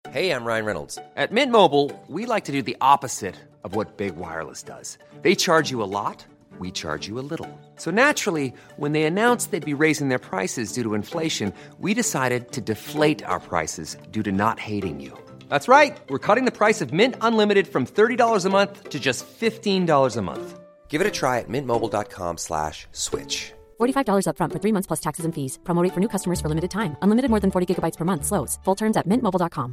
Hey, I'm Ryan Reynolds. At Mint Mobile, we like to do the opposite of what Big Wireless does. They charge you a lot, we charge you a little. So naturally, when they announced they'd be raising their prices due to inflation, we decided to deflate our prices due to not hating you. That's right. We're cutting the price of Mint Unlimited from $30 a month to just $15 a month. Give it a try at mintmobile.com/switch. $45 up front for 3 months plus taxes and fees. Promo rate for new customers for limited time. Unlimited more than 40 gigabytes per month. Slows full terms at mintmobile.com.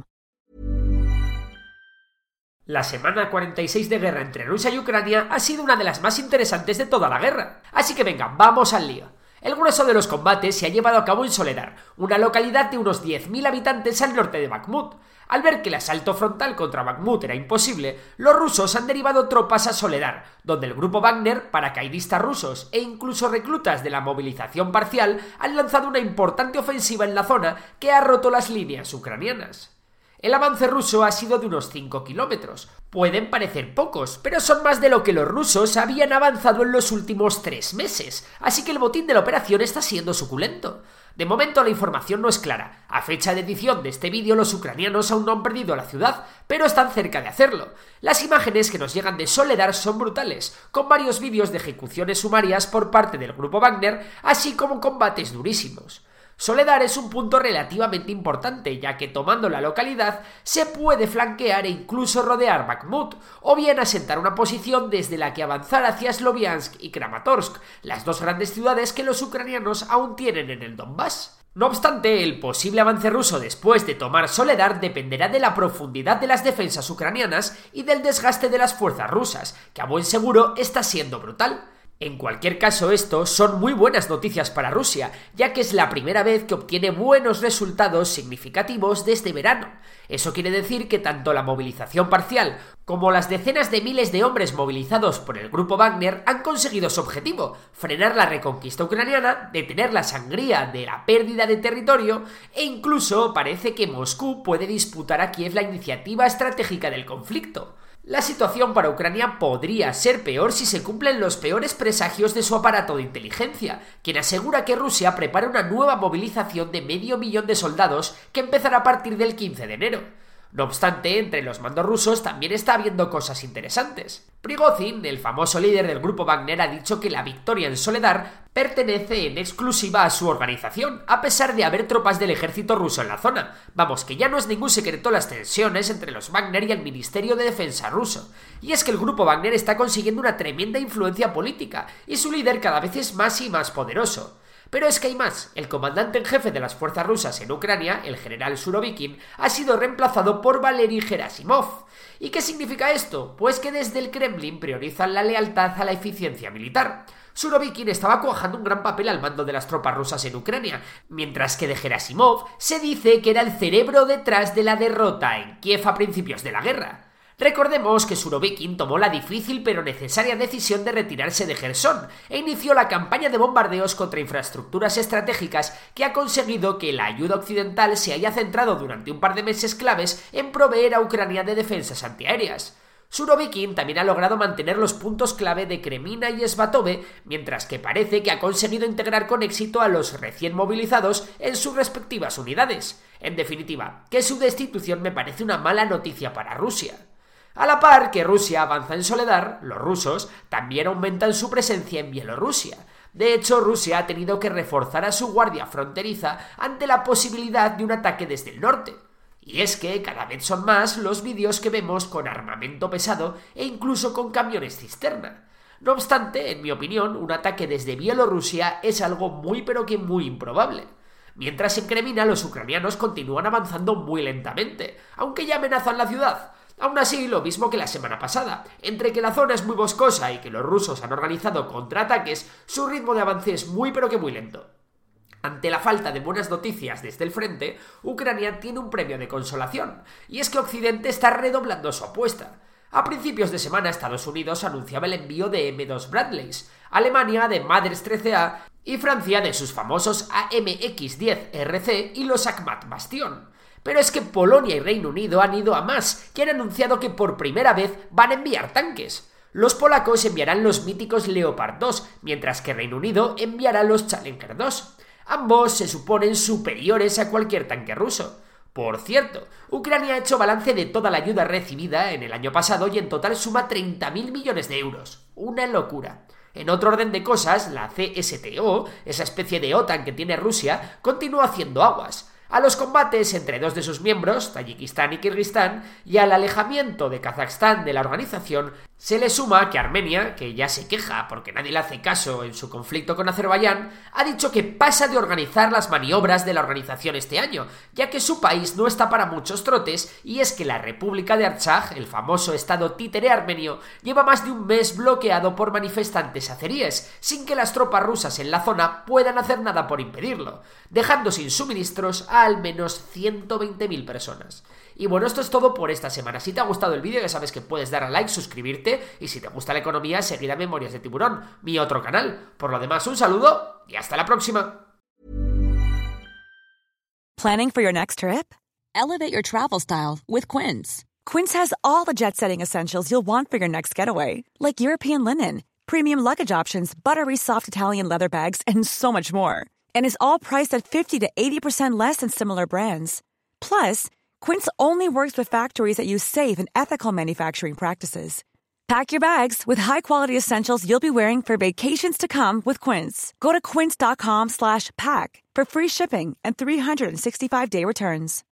La semana 46 de guerra entre Rusia y Ucrania ha sido una de las más interesantes de toda la guerra. Así que venga, vamos al lío. El grueso de los combates se ha llevado a cabo en Soledar, una localidad de unos 10.000 habitantes al norte de Bakhmut. Al ver que el asalto frontal contra Bakhmut era imposible, los rusos han derivado tropas a Soledar, donde el grupo Wagner, paracaidistas rusos e incluso reclutas de la movilización parcial han lanzado una importante ofensiva en la zona que ha roto las líneas ucranianas. El avance ruso ha sido de unos 5 kilómetros. Pueden parecer pocos, pero son más de lo que los rusos habían avanzado en los últimos 3 meses, así que el botín de la operación está siendo suculento. De momento la información no es clara. A fecha de edición de este vídeo los ucranianos aún no han perdido la ciudad, pero están cerca de hacerlo. Las imágenes que nos llegan de Soledar son brutales, con varios vídeos de ejecuciones sumarias por parte del grupo Wagner, así como combates durísimos. Soledar es un punto relativamente importante, ya que tomando la localidad se puede flanquear e incluso rodear Bakhmut, o bien asentar una posición desde la que avanzar hacia Sloviansk y Kramatorsk, las dos grandes ciudades que los ucranianos aún tienen en el Donbass. No obstante, el posible avance ruso después de tomar Soledar dependerá de la profundidad de las defensas ucranianas y del desgaste de las fuerzas rusas, que a buen seguro está siendo brutal. En cualquier caso, esto son muy buenas noticias para Rusia, ya que es la primera vez que obtiene buenos resultados significativos desde verano. Eso quiere decir que tanto la movilización parcial como las decenas de miles de hombres movilizados por el grupo Wagner han conseguido su objetivo: frenar la reconquista ucraniana, detener la sangría de la pérdida de territorio e incluso parece que Moscú puede disputar a Kiev la iniciativa estratégica del conflicto. La situación para Ucrania podría ser peor si se cumplen los peores presagios de su aparato de inteligencia, quien asegura que Rusia prepara una nueva movilización de 500.000 de soldados que empezará a partir del 15 de enero. No obstante, entre los mandos rusos también está habiendo cosas interesantes. Prigozhin, el famoso líder del grupo Wagner, ha dicho que la victoria en Soledar pertenece en exclusiva a su organización, a pesar de haber tropas del ejército ruso en la zona. Vamos, que ya no es ningún secreto las tensiones entre los Wagner y el Ministerio de Defensa ruso. Y es que el grupo Wagner está consiguiendo una tremenda influencia política, y su líder cada vez es más y más poderoso. Pero es que hay más. El comandante en jefe de las fuerzas rusas en Ucrania, el general Surovikin, ha sido reemplazado por Valery Gerasimov. ¿Y qué significa esto? Pues que desde el Kremlin priorizan la lealtad a la eficiencia militar. Surovikin estaba cuajando un gran papel al mando de las tropas rusas en Ucrania, mientras que de Gerasimov se dice que era el cerebro detrás de la derrota en Kiev a principios de la guerra. Recordemos que Surovikin tomó la difícil pero necesaria decisión de retirarse de Jersón e inició la campaña de bombardeos contra infraestructuras estratégicas que ha conseguido que la ayuda occidental se haya centrado durante un par de meses claves en proveer a Ucrania de defensas antiaéreas. Surovikin también ha logrado mantener los puntos clave de Kremina y Svatove, mientras que parece que ha conseguido integrar con éxito a los recién movilizados en sus respectivas unidades. En definitiva, que su destitución me parece una mala noticia para Rusia. A la par que Rusia avanza en Soledar, los rusos también aumentan su presencia en Bielorrusia. De hecho, Rusia ha tenido que reforzar a su guardia fronteriza ante la posibilidad de un ataque desde el norte. Y es que cada vez son más los vídeos que vemos con armamento pesado e incluso con camiones cisterna. No obstante, en mi opinión, un ataque desde Bielorrusia es algo muy pero que muy improbable. Mientras en Kremina los ucranianos continúan avanzando muy lentamente, aunque ya amenazan la ciudad. Aún así, lo mismo que la semana pasada, entre que la zona es muy boscosa y que los rusos han organizado contraataques, su ritmo de avance es muy pero que muy lento. Ante la falta de buenas noticias desde el frente, Ucrania tiene un premio de consolación, y es que Occidente está redoblando su apuesta. A principios de semana Estados Unidos anunciaba el envío de M2 Bradleys, Alemania de Maders 13A y Francia de sus famosos AMX-10 RC y los Akhmat Bastion. Pero es que Polonia y Reino Unido han ido a más, que han anunciado que por primera vez van a enviar tanques. Los polacos enviarán los míticos Leopard 2, mientras que Reino Unido enviará los Challenger 2. Ambos se suponen superiores a cualquier tanque ruso. Por cierto, Ucrania ha hecho balance de toda la ayuda recibida en el año pasado y en total suma 30.000 millones de euros. Una locura. En otro orden de cosas, la CSTO, esa especie de OTAN que tiene Rusia, continúa haciendo aguas. A los combates entre dos de sus miembros, Tayikistán y Kirguistán, y al alejamiento de Kazajstán de la organización, se le suma que Armenia, que ya se queja porque nadie le hace caso en su conflicto con Azerbaiyán, ha dicho que pasa de organizar las maniobras de la organización este año, ya que su país no está para muchos trotes, y es que la República de Artsaj, el famoso estado títere armenio, lleva más de un mes bloqueado por manifestantes azeríes, sin que las tropas rusas en la zona puedan hacer nada por impedirlo, dejando sin suministros a al menos 120.000 personas. Y bueno, esto es todo por esta semana. Si te ha gustado el vídeo, ya sabes que puedes dar a like, suscribirte, y si te gusta la economía, seguir a Memorias de Tiburón, mi otro canal. Por lo demás, un saludo y hasta la próxima. Planning for your next trip? Elevate your travel style with Quince. Quince has all the jet-setting essentials you'll want for your next getaway, like European linen, premium luggage options, buttery soft Italian leather bags, and so much more. And is all priced at 50 to 80% less than similar brands. Plus, Quince only works with factories that use safe and ethical manufacturing practices. Pack your bags with high-quality essentials you'll be wearing for vacations to come with Quince. Go to quince.com/pack for free shipping and 365-day returns.